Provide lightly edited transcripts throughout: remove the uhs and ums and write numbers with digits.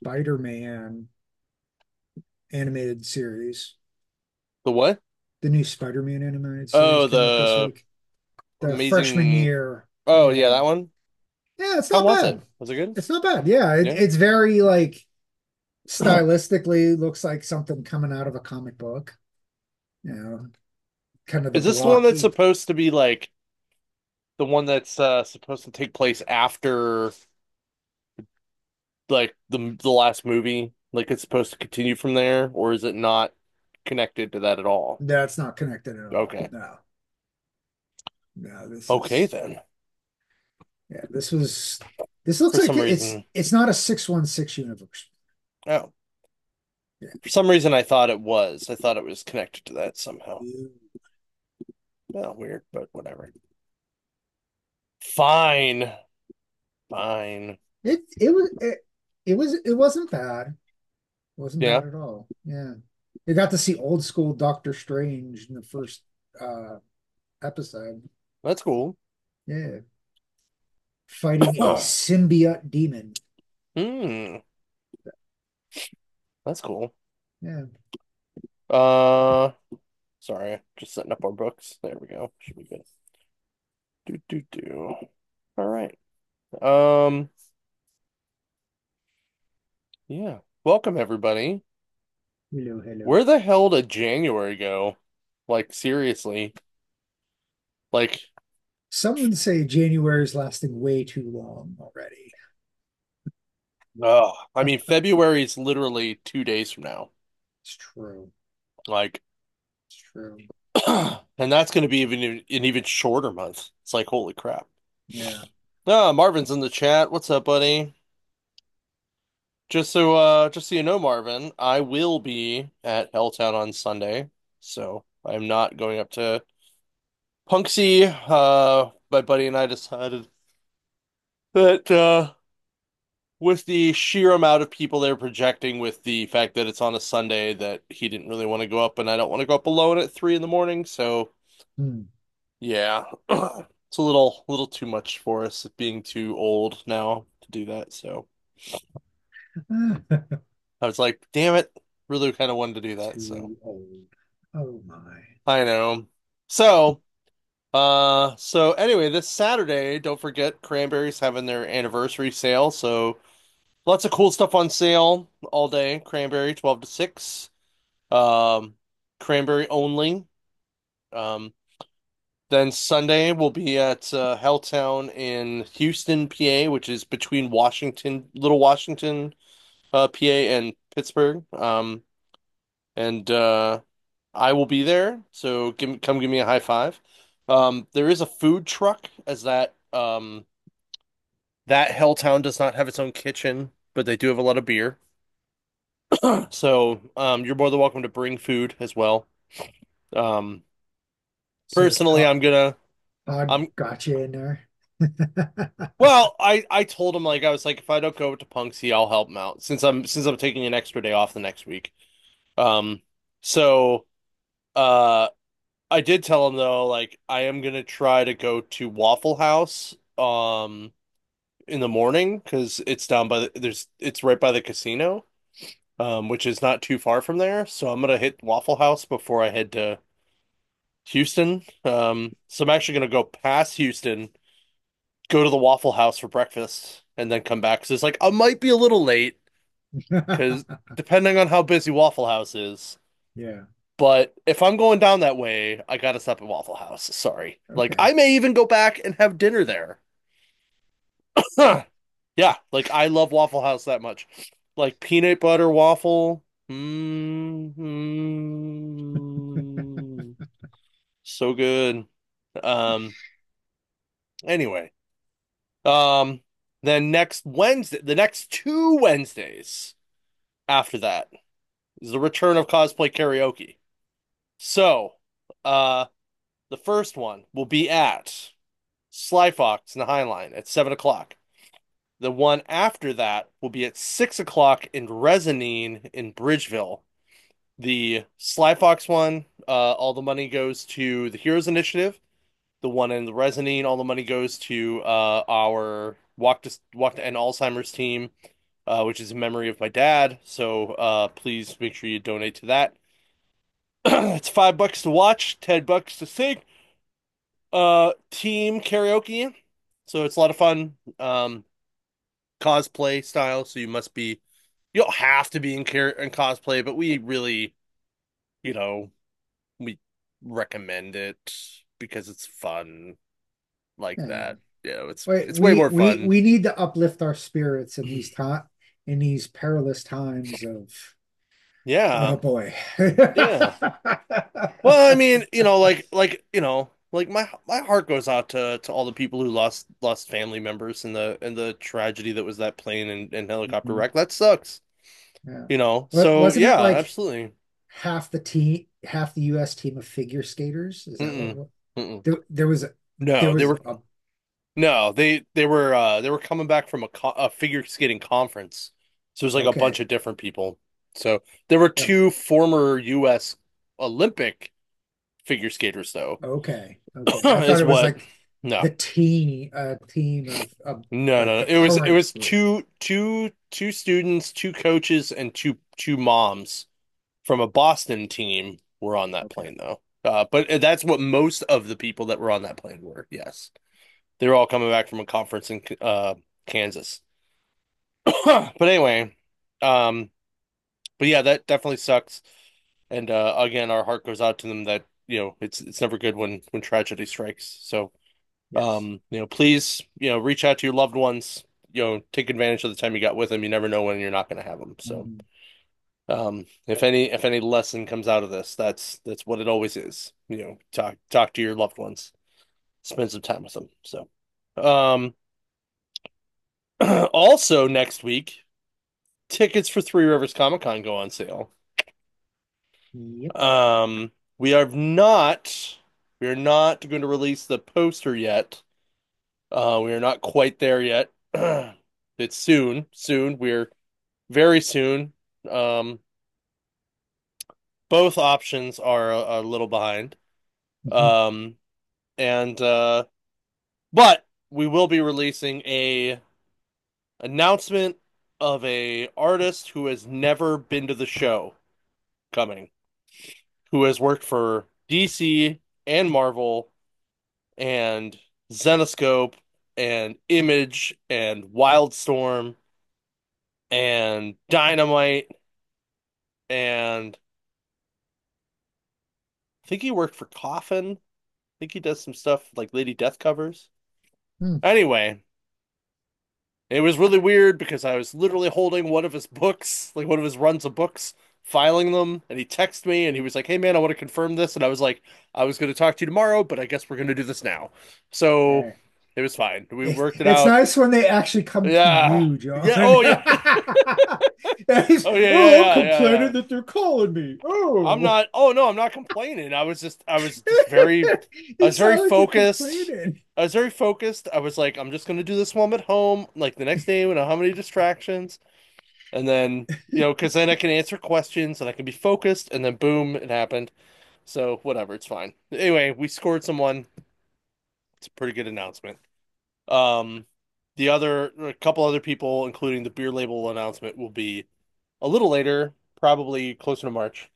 Spider-Man animated series. The what? The new Spider-Man animated series Oh, came out this the week. The freshman amazing. year. Oh, yeah, Yeah. that one. Yeah, it's How not was it? bad. Was it good? It's not bad. Yeah, Yeah. it's very like stylistically looks like something coming out of a comic book. You know, kind of the Is this the one that's blocky. supposed to be like the one that's supposed to take place after like the last movie? Like it's supposed to continue from there, or is it not connected to that at all? That's not connected at all. Okay. No, no, this Okay is then. yeah, this looks For like some it's reason. it's not a 616 universe. Oh. Yeah. For some reason I thought it was. I thought it was connected to that somehow. Oh, weird, but whatever. Fine. Fine. It wasn't bad. It wasn't Yeah, bad at all. Yeah. You got to see old school Doctor Strange in the first uh episode. that's cool. Yeah. Fighting a symbiote demon. Hmm, that's cool. Yeah. Uh, sorry, just setting up our books. There we go. Should be good. Do do do. All right. Um, yeah. Welcome everybody. Hello, hello. Where the hell did January go? Like seriously. Like, Some would say January is lasting way too long already. oh, I mean February is literally 2 days from now. It's true. Like, It's true. and that's going to be even an even shorter month. It's like holy crap. Yeah. Ah, Marvin's in the chat. What's up, buddy? Just so you know, Marvin, I will be at Helltown on Sunday, so I'm not going up to Punxsy. My buddy and I decided that with the sheer amount of people they're projecting, with the fact that it's on a Sunday, that he didn't really want to go up, and I don't want to go up alone at 3 in the morning. So Hmm. yeah, it's a little too much for us, being too old now to do that. So I was like, damn it, really kind of wanted to do that. So. Too old. Oh my. I know. So anyway, this Saturday, don't forget Cranberry's having their anniversary sale. So lots of cool stuff on sale all day. Cranberry 12 to 6. Um, Cranberry only. Um, then Sunday we'll be at Helltown in Houston, PA, which is between Little Washington, PA and Pittsburgh. And I will be there, so come give me a high five. There is a food truck, as that Helltown does not have its own kitchen, but they do have a lot of beer. So you're more than welcome to bring food as well. Um, So Personally, Todd I'm got you in there. well, I told him, like, I was like, if I don't go to Punxsy, I'll help him out since I'm taking an extra day off the next week. Um, so uh I did tell him though, like I am gonna try to go to Waffle House in the morning because it's down by it's right by the casino, which is not too far from there. So I'm gonna hit Waffle House before I head to Houston. So I'm actually gonna go past Houston, go to the Waffle House for breakfast, and then come back. So it's like I might be a little late because depending on how busy Waffle House is. Yeah. But if I'm going down that way, I gotta stop at Waffle House. Sorry. Like Okay. I may even go back and have dinner there. Yeah, like I love Waffle House that much. Like peanut butter waffle. So good. Um anyway. Um then next Wednesday, the next 2 Wednesdays after that is the return of cosplay karaoke. So, uh the first one will be at Sly Fox in the High Line at 7 o'clock. The one after that will be at 6 o'clock in Resinine in Bridgeville. The Sly Fox one, all the money goes to the Heroes Initiative. The one in the Resinine, all the money goes to our Walk to End Alzheimer's team. which is in memory of my dad. So please make sure you donate to that. It's $5 to watch, $10 to sing. Team karaoke. So it's a lot of fun. Cosplay style. So you don't have to be in cosplay, but we really, you know, we recommend it because it's fun like Yeah. that. Wait, It's way more fun. we need to uplift our spirits in these perilous times of oh Yeah. boy. Yeah. Well, I mean, my heart goes out to all the people who lost family members in the tragedy that was that plane and helicopter Mhm. wreck. That sucks. Yeah. So Wasn't it yeah, like absolutely. half the US team of figure skaters? Is that what it Mm-mm. was? Mm-mm. There was there No, was a they were coming back from a figure skating conference. So it was like a bunch okay. of different people. So there were Yep. two former US Olympic figure skaters though. Okay. I thought Is it was what like no. the team of No, like no, no. the It current was group. two students, two coaches, and two moms from a Boston team were on that Okay. plane though. But that's what most of the people that were on that plane were. Yes, they were all coming back from a conference in Kansas. But anyway, um, but yeah, that definitely sucks. And again, our heart goes out to them that it's never good when tragedy strikes. So Yes. please, reach out to your loved ones. Take advantage of the time you got with them. You never know when you're not going to have them. So, Mhm. if any lesson comes out of this, that's what it always is. Talk to your loved ones, spend some time with them. So, um, also next week, tickets for Three Rivers Comic Con go on sale. Yep. We we are not going to release the poster yet. We are not quite there yet. It's soon. We're very soon. Um, both options are a little behind. Mhm. Um, and but we will be releasing a announcement of a artist who has never been to the show coming, who has worked for DC and Marvel and Zenoscope and Image and Wildstorm and Dynamite and I think he worked for Coffin. I think he does some stuff like Lady Death covers. Hmm. Anyway, it was really weird because I was literally holding one of his books, like one of his runs of books, filing them, and he texted me and he was like, "Hey man, I want to confirm this." And I was like, "I was going to talk to you tomorrow, but I guess we're going to do this now." So Hey. it was fine. We worked it It's out. nice when they actually come to Yeah. you, Yeah. John. Oh yeah. He's, Oh yeah, yeah, oh, I'm yeah, yeah, yeah. complaining that they're calling me. I'm Oh, not. Oh no, I'm not complaining. I was just very, I you was very sound like you're focused. complaining. I was very focused. I was like, I'm just gonna do this while I'm at home. Like the next day, we don't have any distractions, and then because then I can answer questions and I can be focused. And then boom, it happened. So whatever, it's fine. Anyway, we scored someone. It's a pretty good announcement. Um, a couple other people, including the beer label announcement, will be a little later, probably closer to March.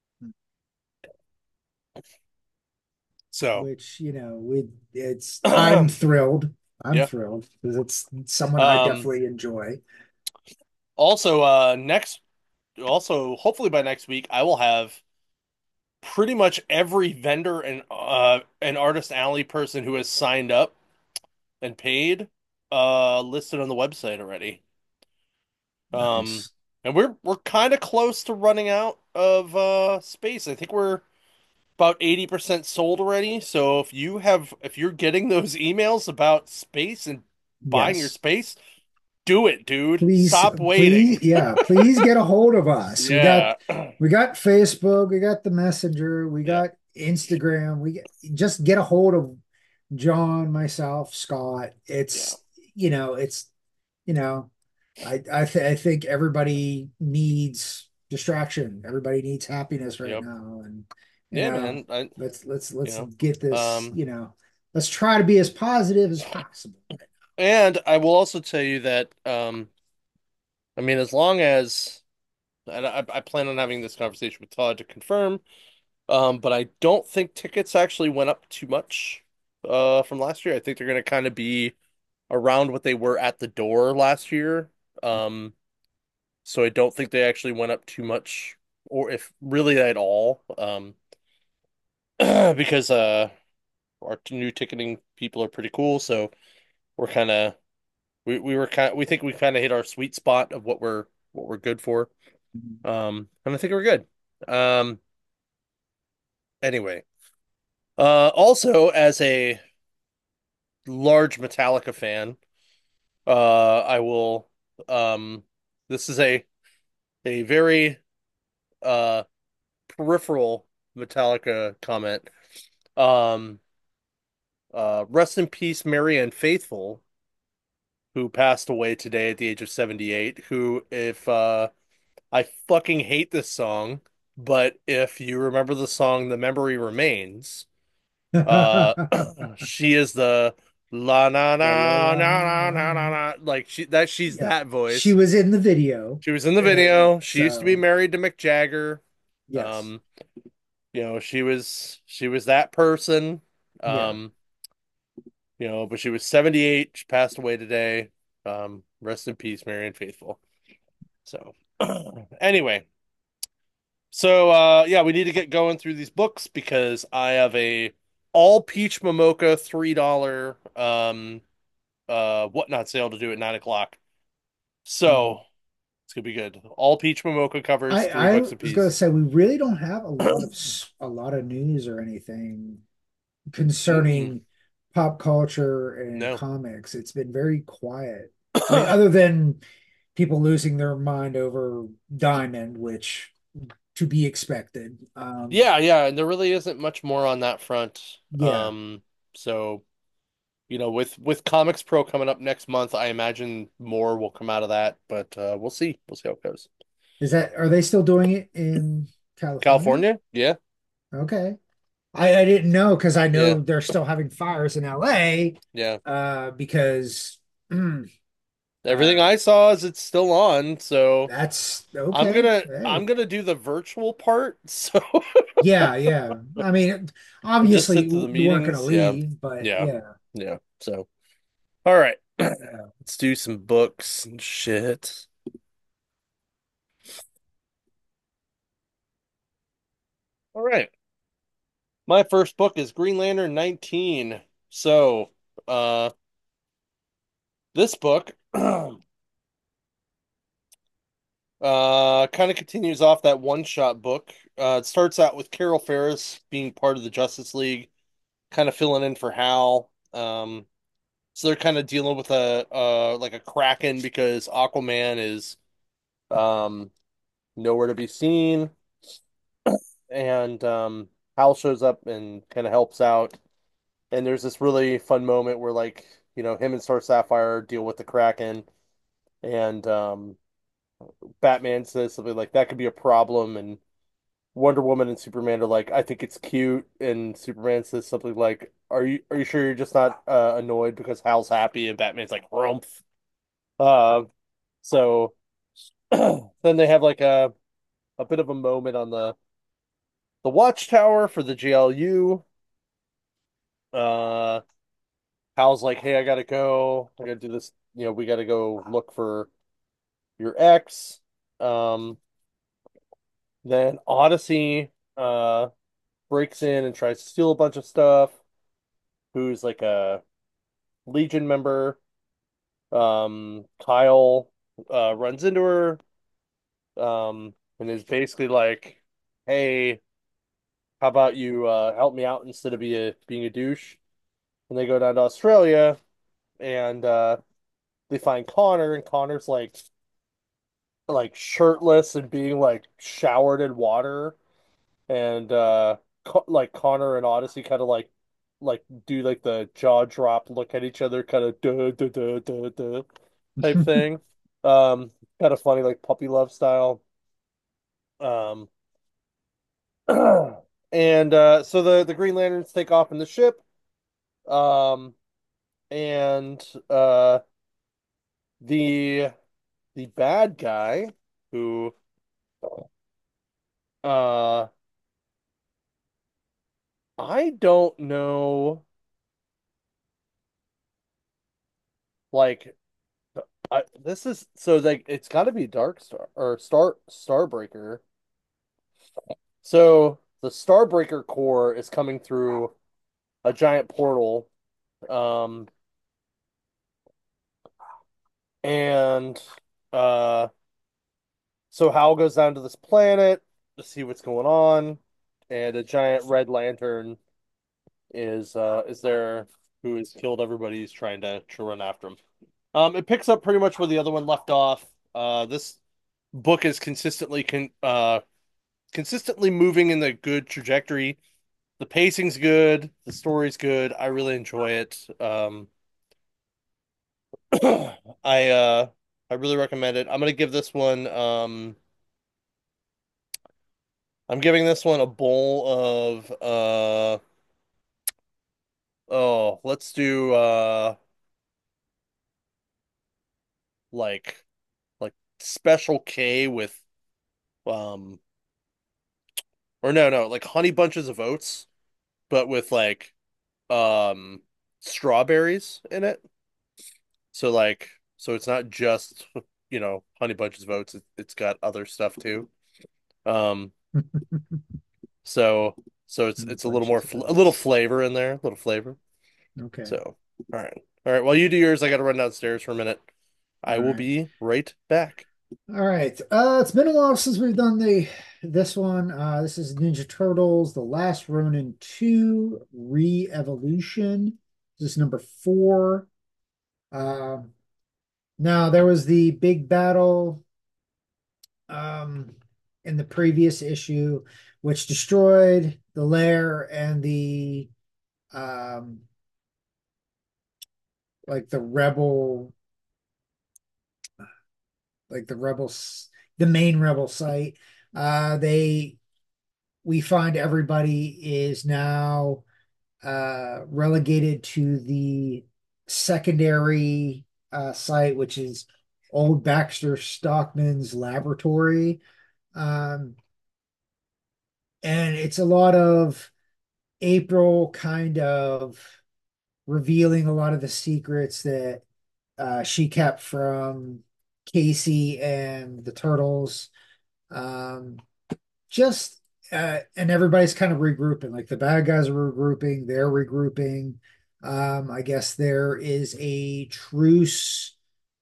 So. Which, I'm thrilled. I'm Yeah. thrilled because it's someone I Um, definitely enjoy. also, hopefully by next week, I will have pretty much every vendor and artist alley person who has signed up and paid, listed on the website already. Um, Nice. and we're kind of close to running out of space. I think we're about 80% sold already. So if you're getting those emails about space and buying your Yes. space, do it, dude. Stop Please, waiting. yeah, please get a hold of us. Yeah. We got Facebook, we got the Messenger, we Yeah. got Instagram. Just get a hold of John, myself, Scott. Yeah. It's you know, I think everybody needs distraction. Everybody needs happiness right Yep. now, and you Yeah, know, man. I you let's know. get this. Um Let's try to be as positive as possible. and I will also tell you that I mean, as long as, and I plan on having this conversation with Todd to confirm, but I don't think tickets actually went up too much from last year. I think they're going to kind of be around what they were at the door last year. Um, so I don't think they actually went up too much, or if really at all, because our new ticketing people are pretty cool. So we're kind of we were kind we think we kind of hit our sweet spot of what we're good for. And I think we're good. Um, anyway, also as a large Metallica fan, I will this is a very uh peripheral Metallica comment. Um, rest in peace, Marianne Faithfull, who passed away today at the age of 78, who, if I fucking hate this song, but if you remember the song The Memory Remains, uh she is the la na La la na la. na na na na na, like she's Yeah, that she voice. was in the video. She was in the video. She used to be So married to Mick Jagger. yes, Um, she was that person. yeah. Um, but she was 78. She passed away today. Rest in peace, Marianne Faithful. So, anyway, so yeah, we need to get going through these books because I have a all peach Momoka $3 whatnot sale to do at 9 o'clock. Mhm. So it's gonna be good. All peach Momoka covers, three I bucks a was going to piece. say we really don't have a lot of news or anything Mm-mm. concerning pop culture and No. comics. It's been very quiet. I mean, other than people losing their mind over Diamond, which to be expected. Yeah, yeah, and there really isn't much more on that front. Yeah. So with Comics Pro coming up next month, I imagine more will come out of that, but we'll see. We'll see how it goes. Are they still doing it in California? California? Yeah, Okay. I didn't know because I yeah, know they're still having fires in LA yeah. because Everything uh I saw is it's still on, so that's okay. I'm Hey. gonna do the virtual part. So Yeah, yeah. I mean, and just obviously sit to the you weren't gonna meetings. Yeah, leave, but yeah, yeah. yeah. So all right, Yeah. let's do some books and shit. All right. My first book is Green Lantern 19. So, uh, this book, kind of continues off that one-shot book. It starts out with Carol Ferris being part of the Justice League, kind of filling in for Hal. So they're kind of dealing with like a Kraken because Aquaman is, um, nowhere to be seen, and Hal shows up and kind of helps out. And there's this really fun moment where like, him and Star Sapphire deal with the Kraken and Batman says something like that could be a problem and Wonder Woman and Superman are like, I think it's cute, and Superman says something like, are you sure you're just not annoyed because Hal's happy? And Batman's like, Rumpf. Uh, so then they have like a bit of a moment on the Watchtower for the JLU. Uh, Hal's like, hey, I gotta go. I gotta do this. We gotta go look for your ex. Um, then Odyssey breaks in and tries to steal a bunch of stuff. Who's like a Legion member. Kyle runs into her and is basically like, "Hey, how about you help me out instead of being a douche?" And they go down to Australia and they find Connor, and Connor's like shirtless and being like showered in water, and like Connor and Odyssey kind of like do like the jaw drop look at each other kind of duh, duh, duh, duh, duh, type thing. Um, Kind of funny, like puppy love style. Um, and so the Green Lanterns take off in the ship. Um, and the the bad guy who uh I don't know, like this is so like it's got to be Dark Star or Starbreaker. So the Starbreaker core is coming through a giant portal, um, and uh, so Hal goes down to this planet to see what's going on, and a giant red lantern is there who has killed everybody who's trying to run after him. It picks up pretty much where the other one left off. This book is consistently moving in the good trajectory. The pacing's good, the story's good. I really enjoy it. I uh I really recommend it. I'm gonna give this one I'm giving this one a bowl of oh, let's do like like Special K with um or no, like Honey Bunches of Oats, but with like um strawberries in it. So like so it's not just, Honey Bunches of Oats, it's got other stuff too. Um so so it's a little more Bunches of a little oats. flavor in there, a little flavor. Okay. So, all right. All right, while you do yours, I got to run downstairs for a minute. All I will right. be right back. All right. It's been a while since we've done the this one. This is Ninja Turtles: The Last Ronin 2 Re-Evolution. This is number 4. Um, Now there was the big battle um in the previous issue, which destroyed the lair and the um like the rebel the rebels the main rebel site. They We find everybody is now relegated to the secondary site, which is old Baxter Stockman's laboratory. Um, and it's a lot of April kind of revealing a lot of the secrets that she kept from Casey and the Turtles. Um, just and everybody's kind of regrouping. Like the bad guys are regrouping, they're regrouping. I guess there is a truce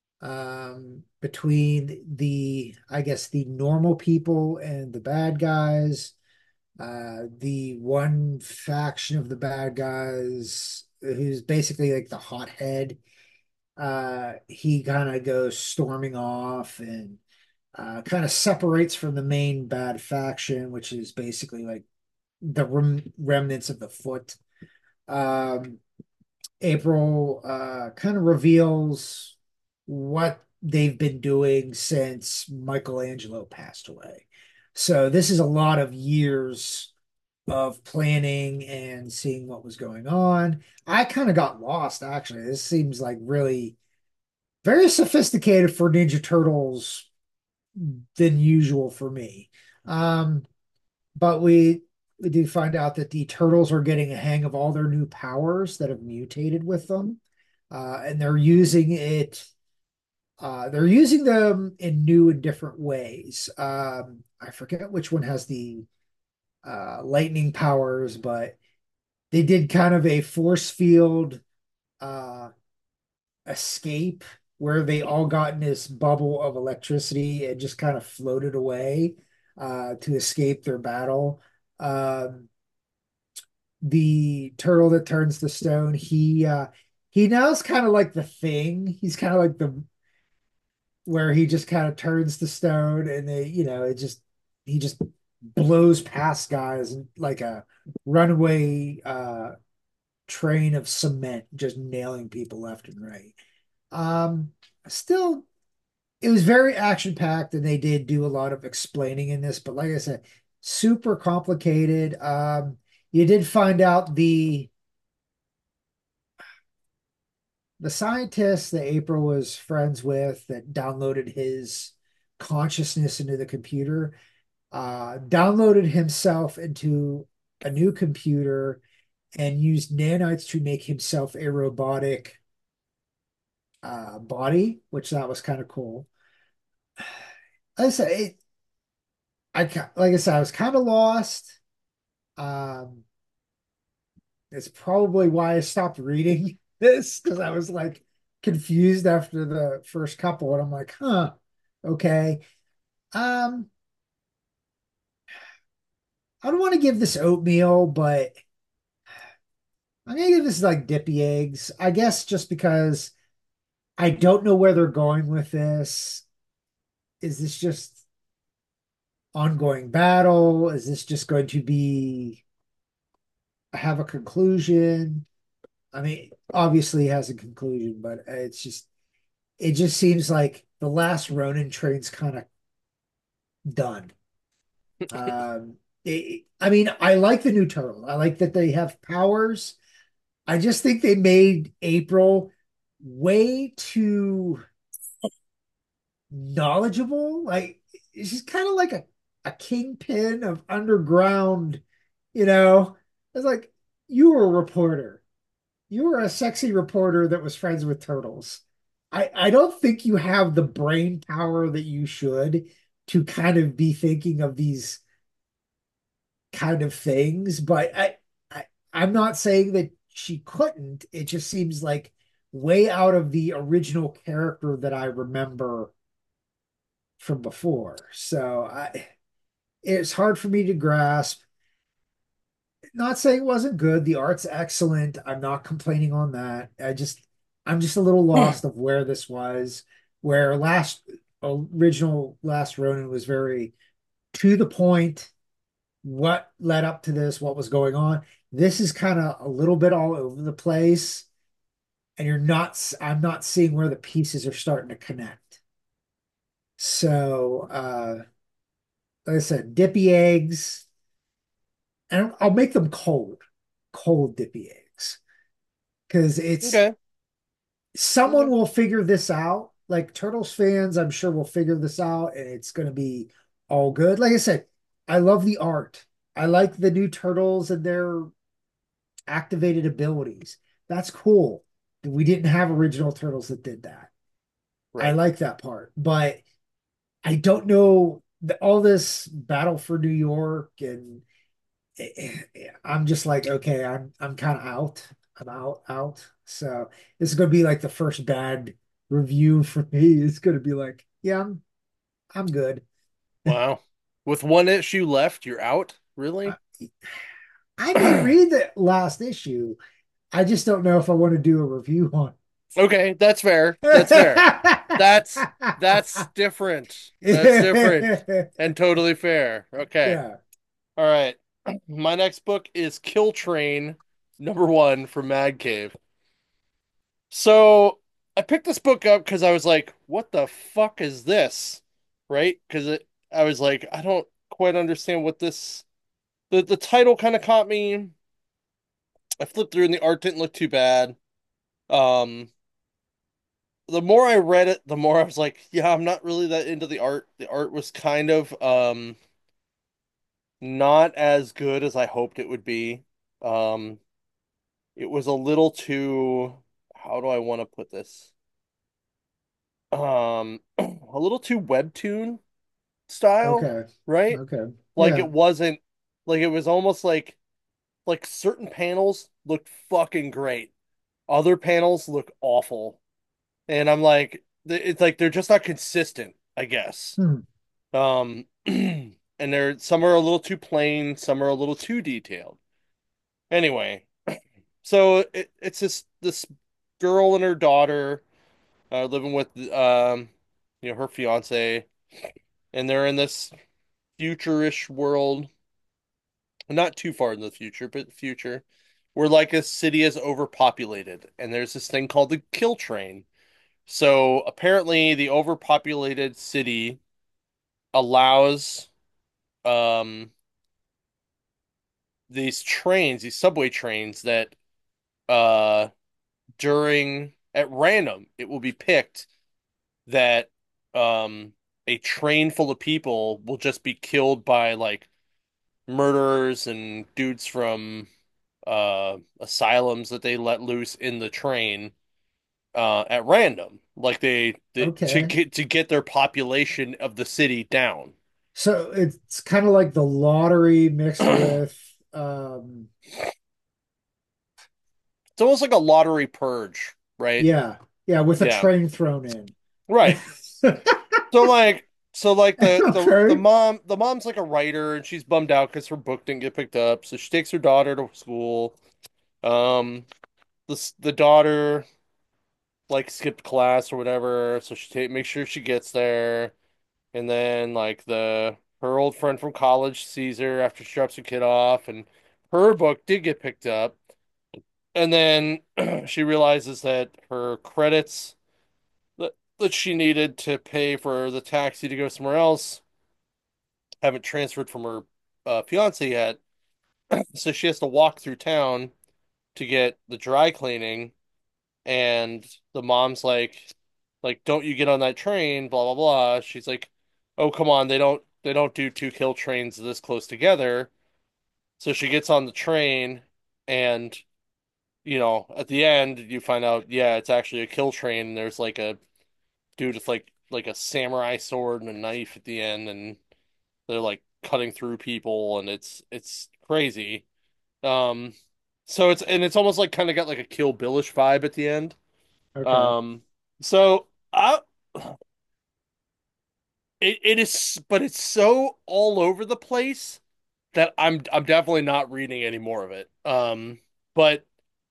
between I guess the normal people and the bad guys. The one faction of the bad guys who's basically like the hothead, he kind of goes storming off and kind of separates from the main bad faction, which is basically like the remnants of the Foot. Um, April kind of reveals what they've been doing since Michelangelo passed away. So this is a lot of years of planning and seeing what was going on. I kind of got lost actually. This seems like really very sophisticated for Ninja Turtles than usual for me. Um, but we do find out that the turtles are getting a hang of all their new powers that have mutated with them, and they're using them in new and different ways. I forget which one has the lightning powers, but they did kind of a force field uh, escape where they all got in this bubble of electricity and just kind of floated away to escape their battle. Um, the turtle that turns to stone, he now is kind of like the thing. He's kind of like the where he just kind of turns to stone and he just blows past guys and like a runaway train of cement, just nailing people left and right. Um, Still, it was very action packed, and they did do a lot of explaining in this. But like I said, super complicated. You did find out the scientist that April was friends with that downloaded his consciousness into the computer, downloaded himself into a new computer and used nanites to make himself a robotic body, which that was kind of cool. Like I said, like I said, I was kind of lost. Um, it's probably why I stopped reading this because I was like confused after the first couple, and I'm like, huh, okay. Um, I don't want to give this oatmeal, but I'm gonna give this like dippy eggs. I guess just because I don't know where they're going with this. Is this just ongoing battle? Is this just going to be have a conclusion? I mean, obviously it has a conclusion, but it just seems like the last Ronin train's kind of done. I mean, I like the new turtle. I like that they have powers. I just think they made April way too knowledgeable. Like she's kind of like a kingpin of underground, you know. It's like you were a reporter. You were a sexy reporter that was friends with turtles. I don't think you have the brain power that you should to kind of be thinking of these kind of things, but I'm not saying that she couldn't. It just seems like way out of the original character that I remember from before. So it's hard for me to grasp. Not saying it wasn't good. The art's excellent. I'm not complaining on that. I'm just a little lost of where this was, where original Last Ronin was very to the point, what led up to this, what was going on. This is kind of a little bit all over the place, and I'm not seeing where the pieces are starting to connect. So, like I said, dippy eggs, and I'll make them cold dippy eggs, because it's Okay. someone Okay. will figure this out. Like Turtles fans, I'm sure will figure this out, and it's going to be all good. Like I said, I love the art. I like the new Turtles and their activated abilities. That's cool. We didn't have original Turtles that did that. I Right. like that part, but I don't know all this battle for New York, and I'm just like, okay, I'm kind of out. I'm out. So this is gonna be like the first bad review for me. It's gonna be like, yeah, I'm good. Wow. With one issue left, you're out? I, Really? I may read the last issue. I just don't know if I want to do a review on Okay, that's fair. That's fair. That's it. that's different. That's different and totally fair. Okay. Yeah. All right. My next book is Kill Train #1 from Mad Cave. So I picked this book up because I was like, what the fuck is this? Right? I was like, I don't quite understand what this the title kind of caught me. I flipped through and the art didn't look too bad. Um the more I read it, the more I was like, yeah, I'm not really that into the art. The art was kind of not as good as I hoped it would be. Um it was a little too, how do I want to put this? A little too webtoon style, Okay. right? Okay. Like Yeah. it wasn't, like it was almost like certain panels looked fucking great. Other panels look awful. And I'm like, it's like they're just not consistent, I guess. Hmm. And they're some are a little too plain, some are a little too detailed. Anyway, so it's this girl and her daughter living with her fiance, and they're in this future-ish world, not too far in the future, but future, where like a city is overpopulated, and there's this thing called the kill train. So apparently, the overpopulated city allows um these subway trains that uh during at random, it will be picked that um a train full of people will just be killed by like murderers and dudes from asylums that they let loose in the train at random. Like they Okay. to get their population of the city down. So it's kind of like the lottery mixed It's with almost like a lottery purge, right? yeah, yeah, with a Yeah. train thrown in. Right. So like the Okay. mom's like a writer and she's bummed out because her book didn't get picked up. So she takes her daughter to school. Um the daughter like skipped class or whatever, so makes sure she gets there. And then like the her old friend from college sees her after she drops her kid off, and her book did get picked up. And then she realizes that her credits that she needed to pay for the taxi to go somewhere else haven't transferred from her fiance yet. So she has to walk through town to get the dry cleaning. And the mom's like, don't you get on that train, blah blah blah. She's like, oh come on, they don't do two kill trains this close together. So she gets on the train, and at the end you find out, yeah, it's actually a kill train. And there's like a dude with like a samurai sword and a knife at the end, and they're like cutting through people, and it's crazy. Um, so it's almost like kind of got like a Kill Billish vibe at the end. Okay. Um, so I it is, but it's so all over the place that I'm definitely not reading any more of it. But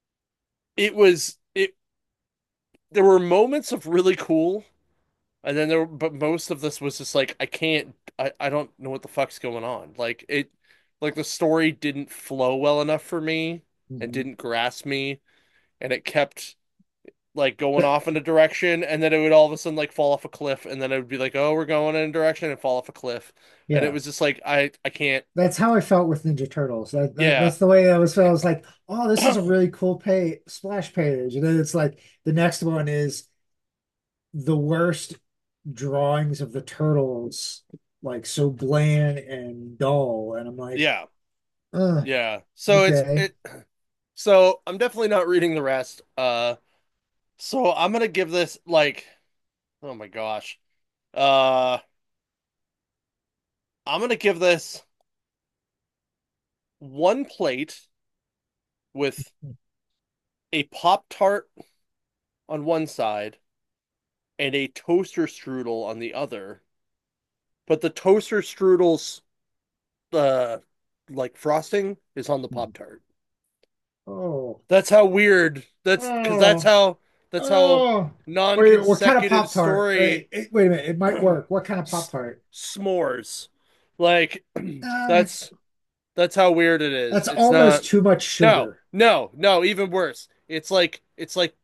it there were moments of really cool, and then but most of this was just like I don't know what the fuck's going on. Like the story didn't flow well enough for me and Mhm. didn't grasp me, and it kept like going off in a direction, and then it would all of a sudden like fall off a cliff, and then it would be like, oh, we're going in a direction and fall off a cliff. And it Yeah. was just like I can't. That's how I felt with Ninja Turtles. Yeah. That's the way I was felt. I was like, oh, this is a really cool pay splash page. And then it's like the next one is the worst drawings of the turtles, like so bland and dull. And I'm like, Yeah. ugh, Yeah. So it's okay. it so I'm definitely not reading the rest. So I'm gonna give this like, oh my gosh. Uh I'm gonna give this one plate with a Pop Tart on one side and a toaster strudel on the other. But the toaster strudel's uh like frosting is on the Pop Tart. Oh, That's how weird. That's because oh, that's how oh. Wait, what kind of non-consecutive Pop-Tart? story Wait a minute. It might work. What kind of Pop-Tart? s'mores. Like Uh, that's that's how weird it is. that's It's not. almost too much No, sugar. no, no. Even worse. It's like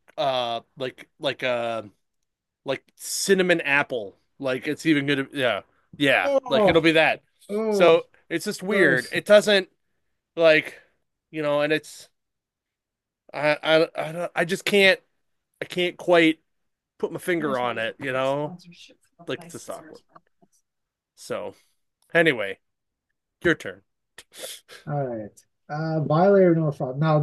like cinnamon apple. Like it's even gonna yeah yeah. Like it'll Oh, be that. oh, So it's just weird. gross. It doesn't like and it's I just can't quite put my finger on it. Like it's a awkward. So anyway, your turn. All right. Violator no fault. Now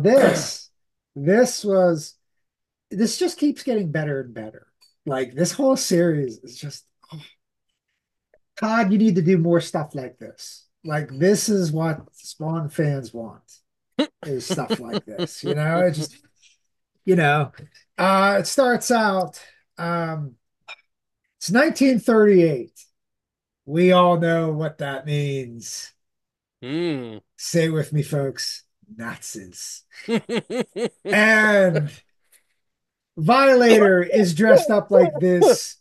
this just keeps getting better and better. Like this whole series is just, oh, Todd, you need to do more stuff like this. Like this is what Spawn fans want is stuff like this. It just, you know, it starts out, um, it's 1938. We all know what that means. Hmm. Say it with me, folks. Nazis. And Violator is dressed up like this.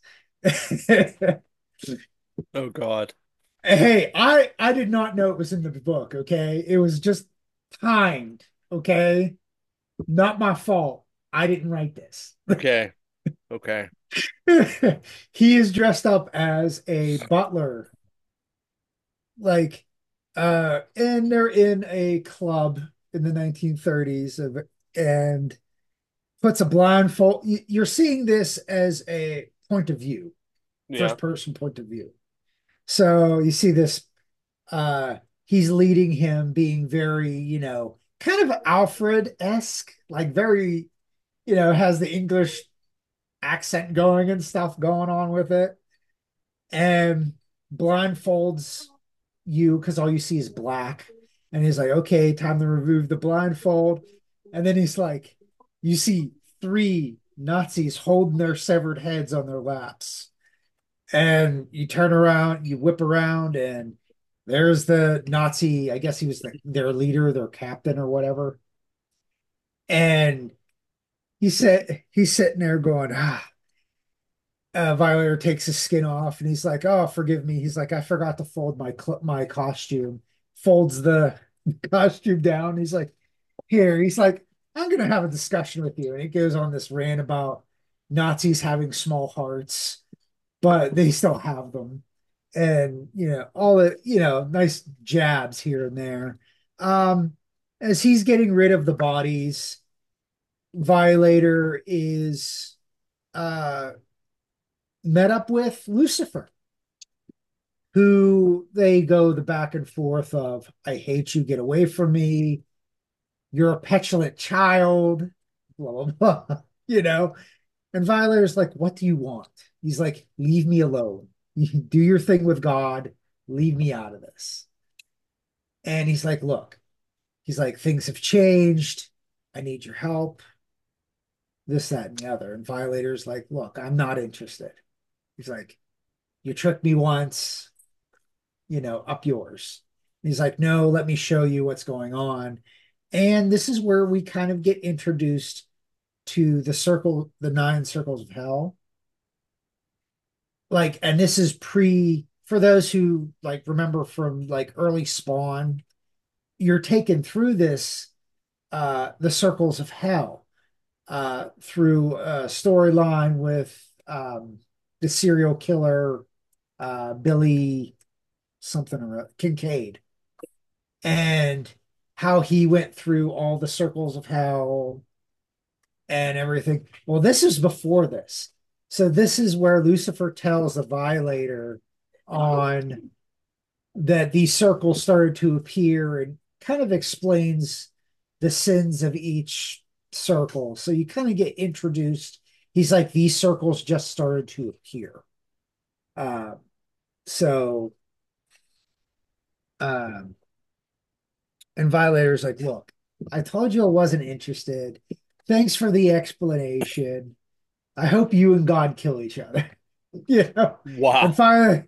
Oh God. Hey, I did not know it was in the book, okay? It was just timed, okay? Not my fault. I didn't write this. Okay. Okay. He is dressed up as a butler, like and they're in a club in the 1930s and puts a blindfold. You're seeing this as a point of view, Yeah. first person point of view. So you see this, uh, he's leading him being very, kind of Alfred-esque, like very, has the English accent going and stuff going on with it. And blindfolds you because all you see is black. And he's like, okay, time to remove the blindfold. And then he's like, you see three Nazis holding their severed heads on their laps. And you turn around, you whip around, and there's the Nazi. I guess he was their leader, their captain, or whatever. And he's sitting there going, ah. Violator takes his skin off, and he's like, "Oh, forgive me." He's like, "I forgot to fold my costume." Folds the costume down. He's like, "Here." He's like, "I'm gonna have a discussion with you," and he goes on this rant about Nazis having small hearts, but they still have them, and all the nice jabs here and there. Um, as he's getting rid of the bodies, Violator is uh met up with Lucifer, who they go the back and forth of, I hate you, get away from me, you're a petulant child, blah, blah, blah, you know? And Violator's like, what do you want? He's like, leave me alone. You do your thing with God, leave me out of this. And he's like, look, he's like, things have changed. I need your help, this, that, and the other. And Violator's like, look, I'm not interested. He's like, you tricked me once, up yours. He's like, no, let me show you what's going on. And this is where we kind of get introduced to the nine circles of hell. Like, and this is for those who like remember from like early Spawn, you're taken through the circles of hell, through a storyline with the serial killer, Billy something or Kincaid, and how he went through all the circles of hell and everything. Well, this is before this. So this is where Lucifer tells the Violator on that these circles started to appear and kind of explains the sins of each circle. So you kind of get introduced. He's like, these circles just started to appear. Uh, so um, And Violator's like, look, I told you I wasn't interested. Thanks for the explanation. I hope you and God kill each other. You know? And Wow.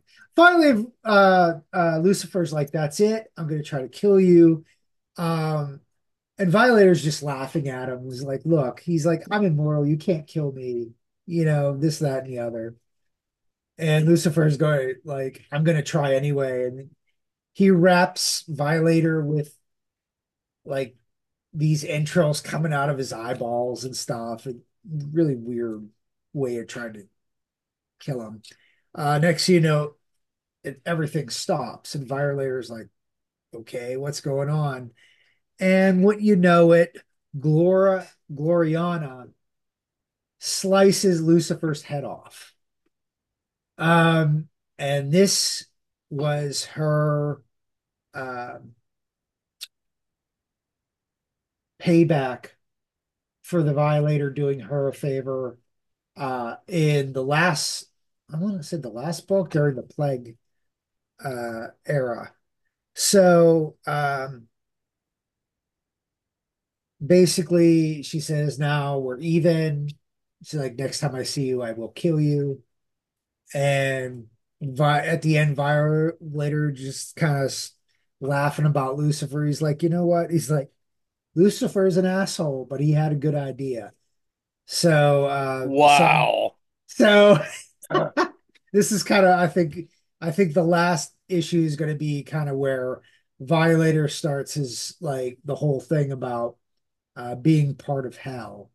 finally, Lucifer's like, that's it. I'm going to try to kill you. Um, and Violator's just laughing at him. He's like, look, he's like, I'm immortal. You can't kill me. This, that, and the other. And Lucifer's going, like, I'm going to try anyway. And he wraps Violator with like these entrails coming out of his eyeballs and stuff. A really weird way of trying to kill him. Next, everything stops, and Violator's like, "Okay, what's going on?" And what you know, Gloriana slices Lucifer's head off. Um, and this was her uh, payback for the Violator doing her a favor in the last, I want to say the last book during the plague era. So basically, she says, now we're even. She's like, next time I see you, I will kill you. And at the end, Violator just kind of laughing about Lucifer. He's like, you know what? He's like, Lucifer's an asshole, but he had a good idea. So, Wow. so this is kind of, I think the last issue is going to be kind of where Violator starts his like the whole thing about being part of hell.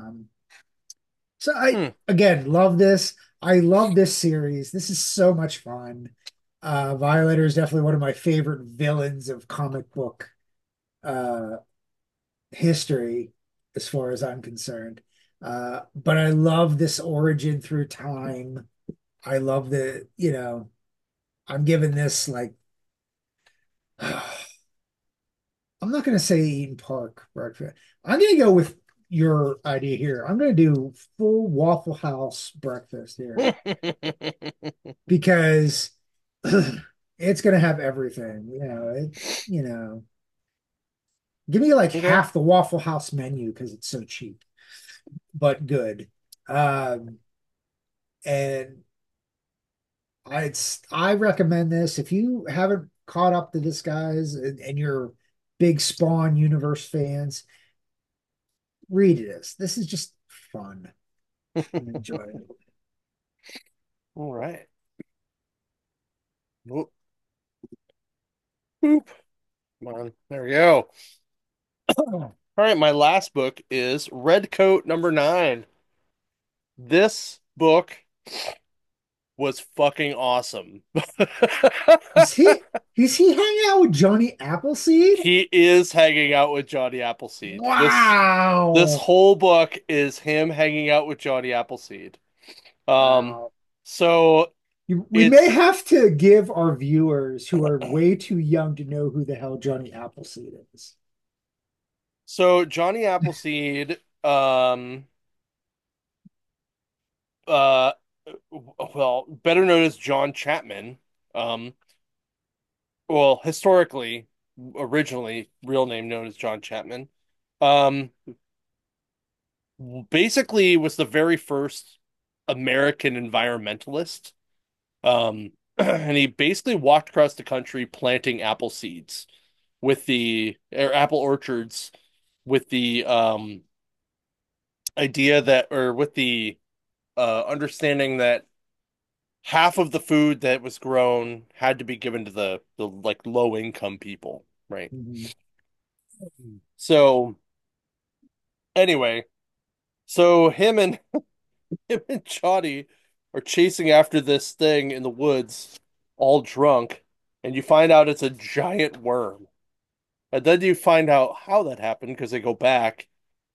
So I Hmm. again love this. I love this series. This is so much fun. Violator is definitely one of my favorite villains of comic book uh history, as far as I'm concerned. But I love this origin through time. I love I'm giving this like I'm not gonna say Eaton Park breakfast. I'm gonna go with your idea here. I'm gonna do full Waffle House breakfast here because it's gonna have everything. You know, give me like Okay. half the Waffle House menu because it's so cheap, but good. Um, and I recommend this if you haven't caught up to this, guys, and you're big Spawn universe fans, read this. This is just fun. Enjoy it. All right. Whoop, whoop. Come on. There we go. All right, my last book is Red Coat number 9. This book was fucking awesome. Is he is he hanging out with Johnny Appleseed? He is hanging out with Johnny Appleseed. This Wow. whole book is him hanging out with Johnny Appleseed. Um, Wow. so We may it's have to give our viewers who are way too young to know who the hell Johnny Appleseed is. so Johnny Appleseed, uh, well, better known as John Chapman. Um, well, historically, originally, real name known as John Chapman. Um, basically was the very first American environmentalist. And he basically walked across the country planting apple seeds with the or apple orchards with the idea that or with the understanding that half of the food that was grown had to be given to the like low income people, right? Mhm. So anyway, so him and Johnny are chasing after this thing in the woods, all drunk, and you find out it's a giant worm. And then you find out how that happened because they go back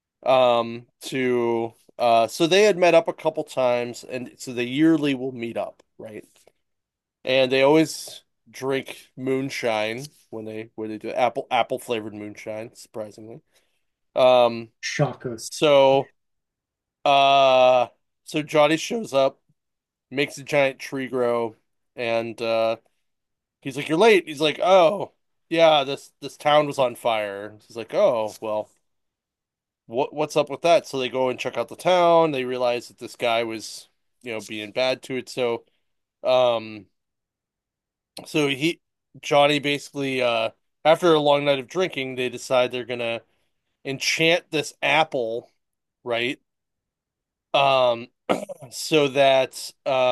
to so they had met up a couple times and so they yearly will meet up, right? And they always drink moonshine when they do apple flavored moonshine, surprisingly. Um Shocker. so uh so Johnny shows up, makes a giant tree grow, and he's like, "You're late." He's like, "Oh, yeah, this town was on fire." He's like, "Oh, well, what's up with that?" So they go and check out the town. They realize that this guy was, being bad to it. Um, so Johnny basically, after a long night of drinking, they decide they're gonna enchant this apple, right? Um, so that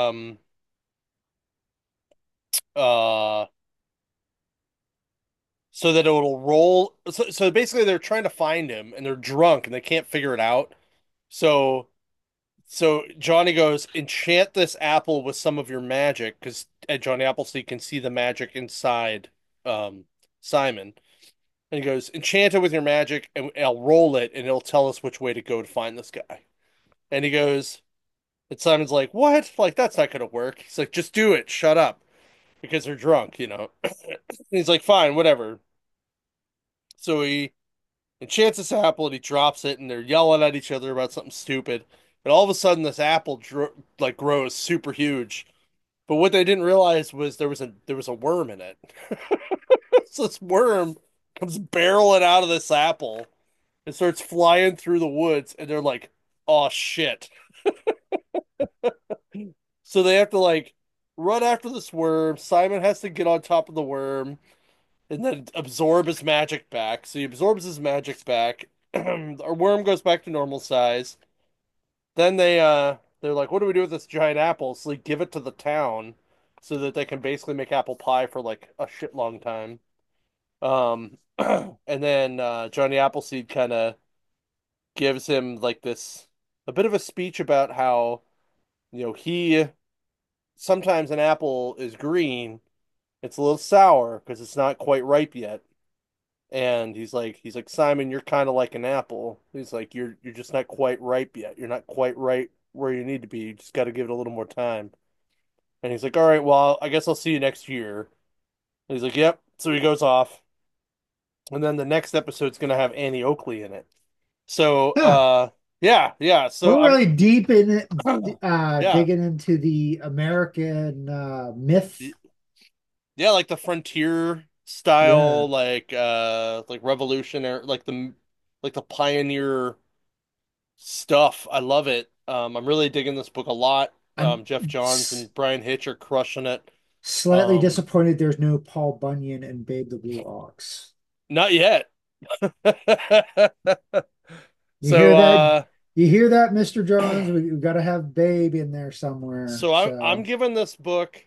uh so that it'll roll. So basically, they're trying to find him, and they're drunk, and they can't figure it out. So so Johnny goes, enchant this apple with some of your magic, because Johnny Appleseed can see the magic inside um, Simon. And he goes, enchant it with your magic, and I'll roll it, and it'll tell us which way to go to find this guy. And he goes, and Simon's like, what? Like, that's not gonna work. He's like, just do it. Shut up. Because they're drunk. And he's like, fine, whatever. So he enchants this apple, and he drops it, and they're yelling at each other about something stupid. And all of a sudden, this apple like grows super huge. But what they didn't realize was there was a worm in it. So this worm comes barreling out of this apple and starts flying through the woods, and they're like, "Oh shit!" So they have to like run after this worm. Simon has to get on top of the worm and then absorb his magic back. So he absorbs his magic back. Our worm goes back to normal size. Then they're like, "What do we do with this giant apple?" So they give it to the town so that they can basically make apple pie for like a shit long time. And then Johnny Appleseed kind of gives him like this a bit of a speech about how, he sometimes an apple is green, it's a little sour because it's not quite ripe yet. And he's like, Simon, you're kind of like an apple. He's like, you're just not quite ripe yet. You're not quite right where you need to be. You just got to give it a little more time. And he's like, all right, well, I guess I'll see you next year. And he's like, yep. So he goes off. And then the next episode's gonna have Annie Oakley in it. So, Huh. yeah, yeah. So We're I'm, really deep in it, yeah, digging into the American myth. yeah, like the frontier Yeah. style, like revolutionary, like the pioneer stuff. I love it. I'm really digging this book a lot. I'm Jeff Johns s- and Brian Hitch are crushing it. slightly Um, disappointed there's no Paul Bunyan and Babe the Blue Ox. Not yet. You So, hear that? You hear that, Mr. Jones? We got to have Babe in there somewhere. so I'm So, giving this book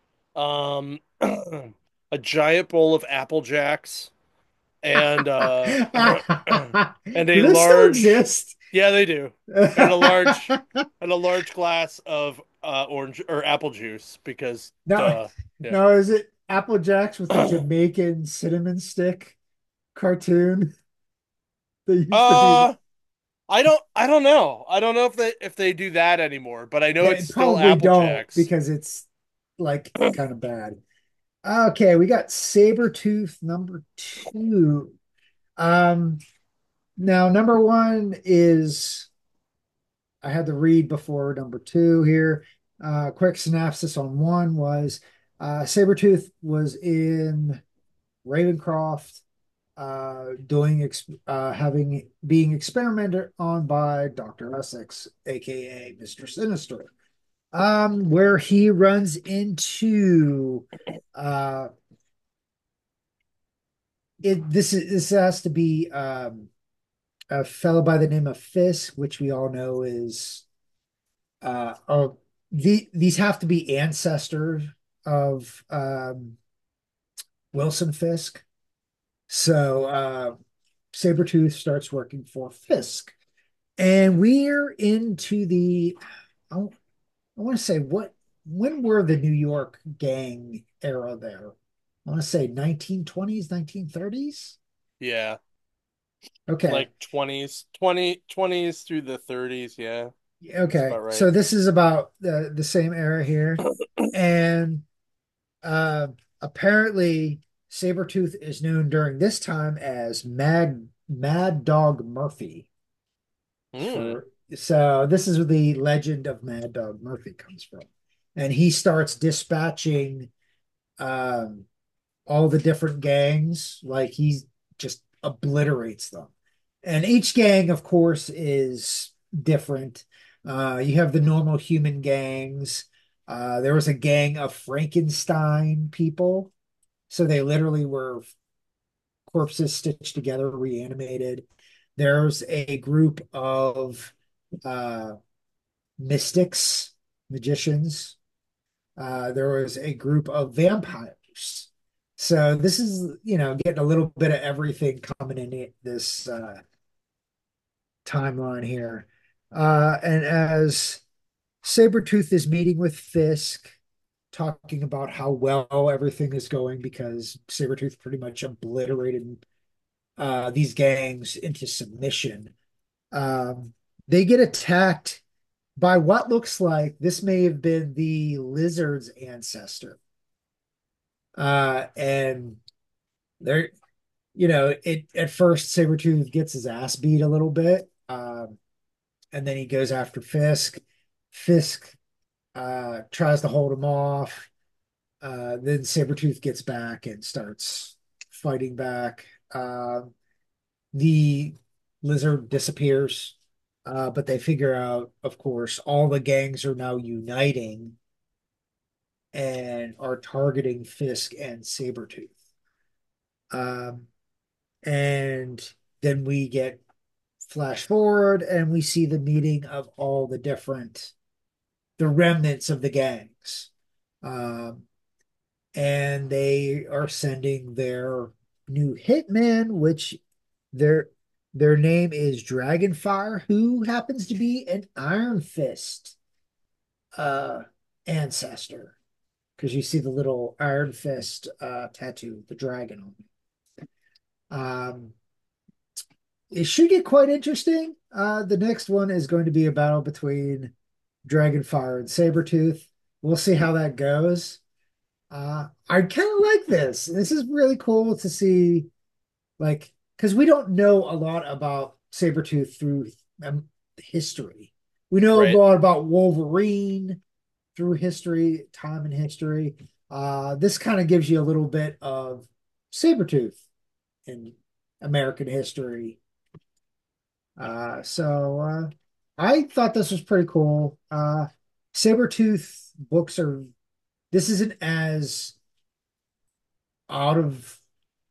a giant bowl of Apple Jacks and and do a they still large, exist? yeah, they do, and a large glass of orange or apple juice because No, duh. Yeah. no, is it Apple Jacks with the Jamaican cinnamon stick cartoon? They used to be. Uh, I don't know. I don't know if they do that anymore, but I know They it's still probably Apple don't Jacks. because it's like kind of bad. Okay, we got Sabretooth number two. Um, Now number one is I had to read before number two here. Quick synopsis on one was Sabretooth was in Ravencroft doing having being experimented on by Dr. Essex, aka Mr. Sinister, where he runs into uh, this has to be a fellow by the name of Fisk, which we all know is these have to be ancestors of Wilson Fisk. So Sabretooth starts working for Fisk. And we're into I, I want to say when were the New York gang era there? I want to say 1920s, 1930s. Yeah, Okay. like 20s through the 30s. Yeah, that's Okay. about right. So this is about the same era here. And uh, apparently Sabretooth is known during this time as Mad Dog Murphy. Hmm. For so this is where the legend of Mad Dog Murphy comes from. And he starts dispatching um, all the different gangs, like he just obliterates them. And each gang, of course, is different. You have the normal human gangs. There was a gang of Frankenstein people. So they literally were corpses stitched together, reanimated. There's a group of uh, mystics, magicians. There was a group of vampires. So this is, getting a little bit of everything coming in this timeline here. And as Sabretooth is meeting with Fisk, talking about how well everything is going because Sabretooth pretty much obliterated these gangs into submission. Um, they get attacked by what looks like this may have been the lizard's ancestor. And they're, it at first Sabretooth gets his ass beat a little bit. And then he goes after Fisk. Fisk tries to hold him off. Then Sabretooth gets back and starts fighting back. The lizard disappears, but they figure out, of course, all the gangs are now uniting and are targeting Fisk and Sabretooth. Um, and then we get flash forward and we see the meeting of all the remnants of the gangs. Um, and they are sending their new hitman, which their their name is Dragonfire, who happens to be an Iron Fist uh ancestor. Because you see the little Iron Fist tattoo, the dragon on it. Um, it should get quite interesting. The next one is going to be a battle between Dragonfire and Sabretooth. We'll see how that goes. I kind of like this. This is really cool to see, like, because we don't know a lot about Sabretooth through history. We know a Right. lot about Wolverine through history, time and history. This kind of gives you a little bit of Sabretooth in American history. I thought this was pretty cool. Sabretooth books are, this isn't as out of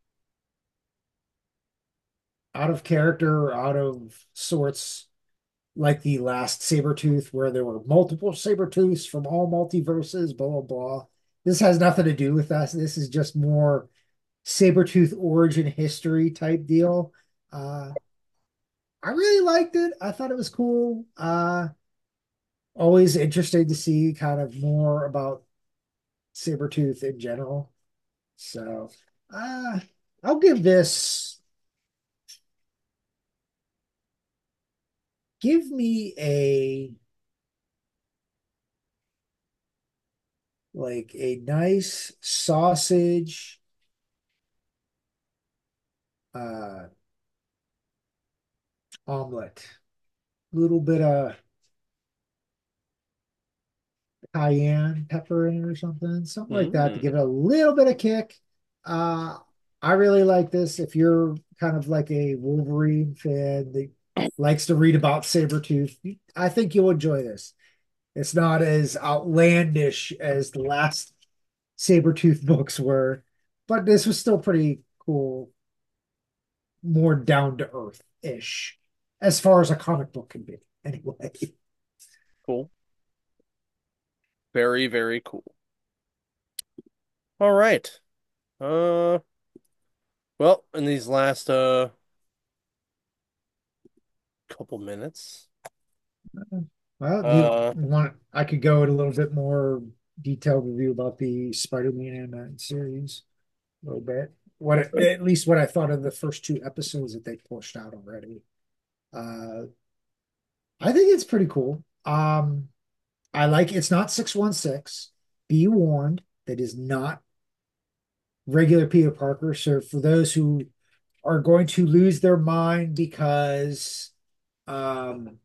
character or out of sorts like the last Sabretooth, where there were multiple Sabretooths from all multiverses, blah, blah, blah. This has nothing to do with us. This is just more Sabretooth origin history type deal. Uh, I really liked it. I thought it was cool. Always interested to see kind of more about Sabretooth in general. So, uh, I'll give me a nice sausage, uh, omelet, little bit of cayenne pepper in it or something like that to Mm. give it a little bit of kick. Uh, I really like this. If you're kind of like a Wolverine fan that likes to read about Sabretooth, I think you'll enjoy this. It's not as outlandish as the last Sabretooth books were, but this was still pretty cool, more down to earth-ish, as far as a comic book can be, anyway. Cool. Very, very cool. All right. Uh, well, in these last couple minutes, Well, do you uh, want I could go in a little bit more detailed review about the Spider-Man animated series a little bit. At least what I thought of the first two episodes that they pushed out already. Uh, I think it's pretty cool. I like it's not 616. Be warned, that is not regular Peter Parker. So for those who are going to lose their mind because um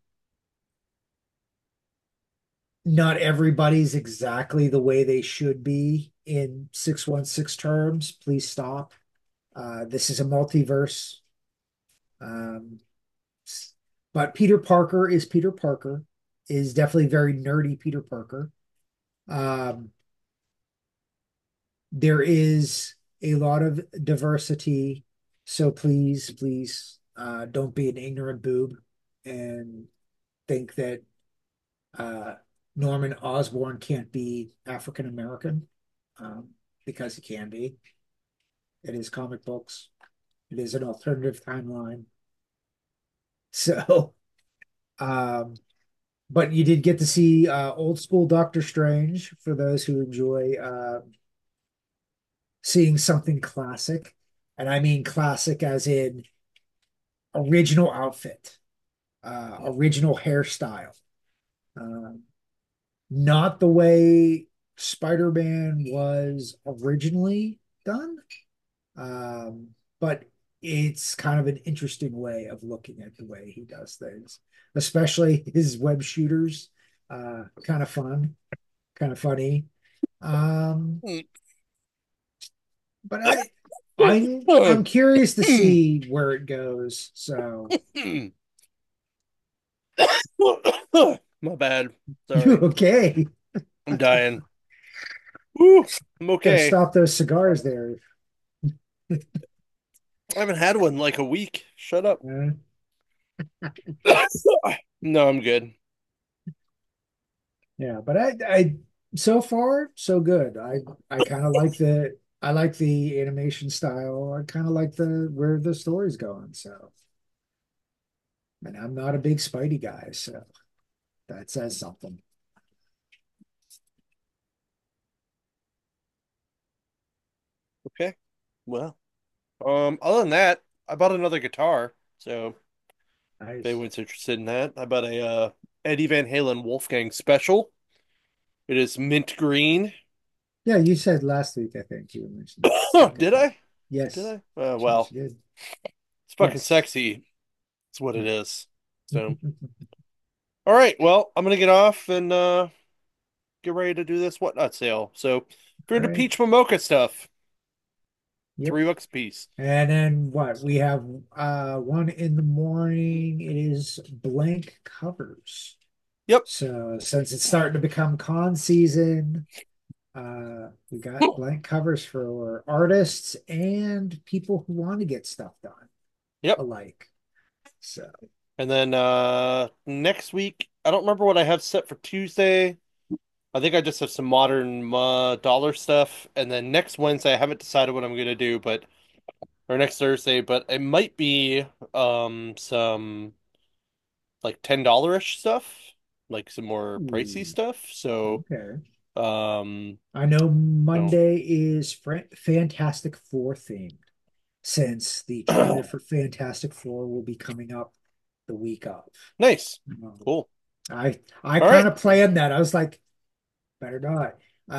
not everybody's exactly the way they should be in 616 terms, please stop. This is a multiverse. Um, but Peter Parker is Peter Parker, is definitely very nerdy Peter Parker. Um, there is a lot of diversity. So please, don't be an ignorant boob and think that uh, Norman Osborn can't be African American, um, because he can be. It is comic books. It is an alternative timeline. So, um, but you did get to see old school Doctor Strange for those who enjoy seeing something classic. And I mean classic as in original outfit, original hairstyle. Um, Not the way Spider-Man was originally done, um, but it's kind of an interesting way of looking at the way he does things, especially his web shooters. Kind of fun, kind of funny. Um, but I'm curious to see where it goes. So my bad. you Sorry. okay? I'm dying. Woo, I'm Gotta okay. stop those cigars there. I haven't had one in like a week. Shut up. Uh, No, I'm good. Yeah, but so far so good. I kind of like I like the animation style. I kind of like the where the story's going. So, and I'm not a big Spidey guy, so that says something. Okay. Well. Other than that, I bought another guitar. So if Nice. anyone's interested in that, I bought a Eddie Van Halen Wolfgang Special. It is mint green. Yeah, you said last week, I think you mentioned that Did guitar. I? Did Yes. I? Yes, Well, you did. it's fucking Yes. sexy. It's what it Yeah. is. So, all right. Well, I'm gonna get off and get ready to do this whatnot sale. So, if you're All into right. Peach Momoko stuff, Yep. $3 a piece. And then what? We have one in the morning. It is blank covers. Yep. So since it's starting to become con season, we got blank covers for artists and people who want to get stuff done Yep. alike. So And then next week, I don't remember what I have set for Tuesday. I think I just have some modern dollar stuff. And then next Wednesday, I haven't decided what I'm gonna do, but or next Thursday, but it might be some like $10-ish stuff, like some more pricey ooh, stuff. So okay. um I know so Monday is Fantastic Four themed, since the trailer for Fantastic Four will be coming up the week of. nice. Um, Cool. I All right. kind of planned that. I was like, better not.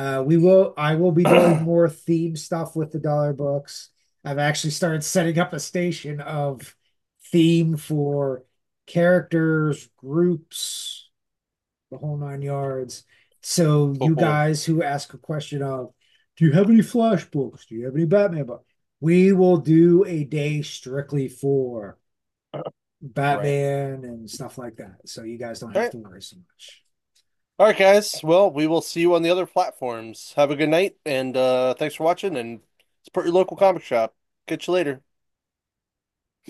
I will be doing more theme stuff with the dollar books. I've actually started setting up a station of theme for characters, groups, the whole nine yards. So Cool, you cool. guys who ask a question of, do you have any Flash books? Do you have any Batman books? We will do a day strictly for Right. Batman and stuff like that. So you guys don't All have right. to worry so much. All right, guys. Well, we will see you on the other platforms. Have a good night and thanks for watching and support your local comic shop. Catch you later.